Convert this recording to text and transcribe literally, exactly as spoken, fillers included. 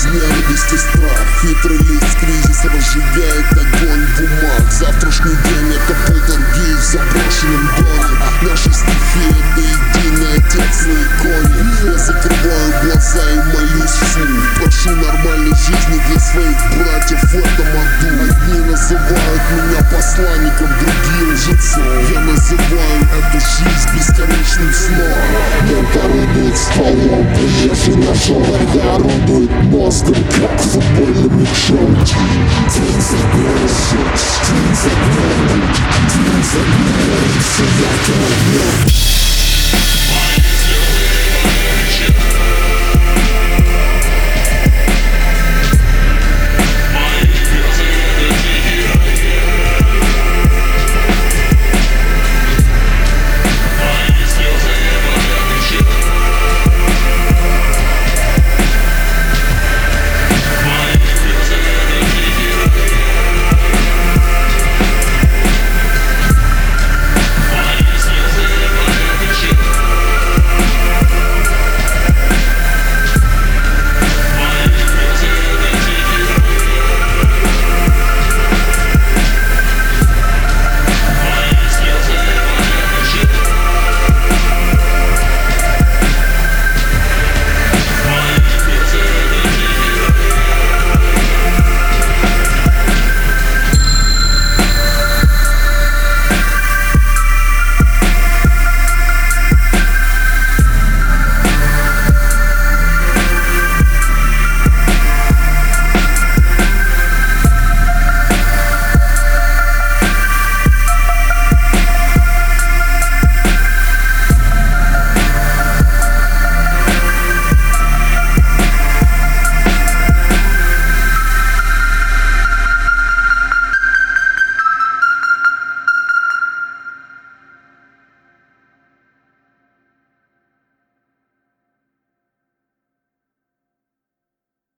ненависть и страх. Хитрый лист, кризис разжигает огонь в умах. Завтрашний день — это полтергейст в заброшенном доме. Наша стихия — это единый отец на иконе. Я закрываю глаза и молюсь вслух. Прошу нормальной жизни для своих братьев в этом аду. Одни называют меня посланником, другие лжецом. Я называю эту жизнь бесконечным сном. Мент орудует стволом, приезжий на желание орудует мозгом, как футбольным мячом. День за днем, день за днем, день за днем, все ярко огнем.